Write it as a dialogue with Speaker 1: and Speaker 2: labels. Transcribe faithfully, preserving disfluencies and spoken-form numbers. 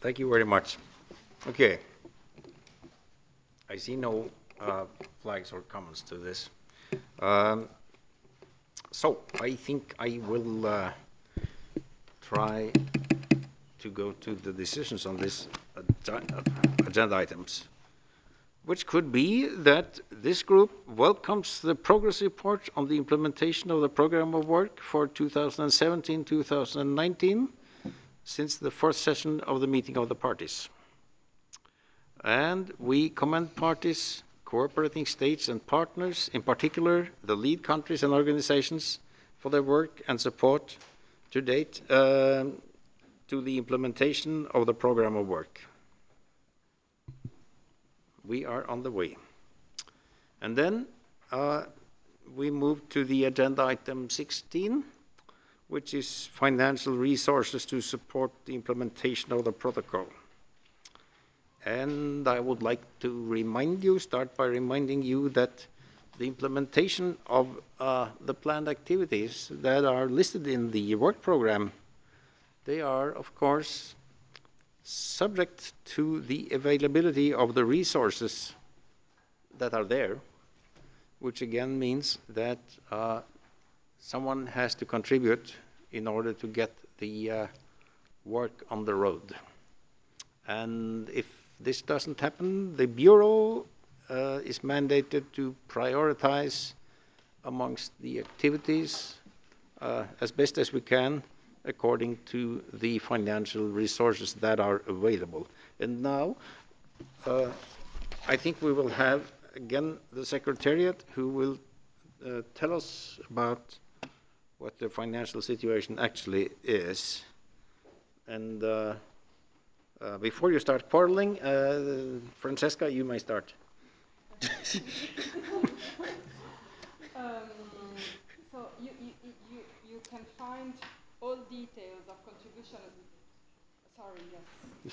Speaker 1: Thank you very much. Okay. I see no uh, flags or comments to this. Um, so I think I will uh, try to go to the decisions on this agenda items, which could be that this group welcomes the progress report on the implementation of the program of work for two thousand seventeen to two thousand nineteen since the first session of the meeting of the parties. And we commend parties, cooperating states and partners, in particular the lead countries and organizations, for their work and support to date uh, to the implementation of the program of work. We are on the way. And then uh, we move to the agenda item sixteen, which is financial resources to support the implementation of the protocol. And I would like to remind you, start by reminding you that the implementation of uh, the planned activities that are listed in the work program, they are, of course, subject to the availability of the resources that are there, which again means that uh, someone has to contribute in order to get the uh, work on the road. And if this doesn't happen, the Bureau uh, is mandated to prioritize amongst the activities uh, as best as we can according to the financial resources that are available. And now, uh, I think we will have, again, the Secretariat who will uh, tell us about what the financial situation actually is. And uh, uh, before you start quarreling, uh, Francesca, you may start.
Speaker 2: um, so you, you, you, you can find all details of contributions. Sorry, yes.